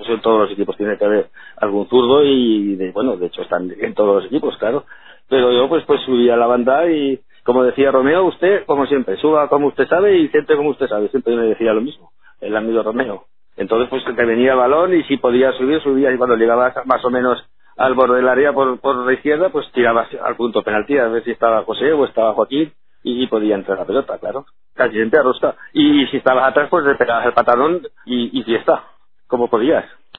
Eso en todos los equipos tiene que haber algún zurdo y, bueno, de hecho están en todos los equipos, claro. Pero yo pues subía a la banda y, como decía Romeo, usted, como siempre, suba como usted sabe y centre como usted sabe. Siempre me decía lo mismo, el amigo Romeo. Entonces, pues te venía el balón y si podía subir, subía, y cuando llegabas más o menos al borde del área por la izquierda, pues tirabas al punto penalti a ver si estaba José o estaba Joaquín y podía entrar la pelota, claro. Casi siempre a rosca. Y si estabas atrás, pues le pegabas el patadón y fiesta, como podías.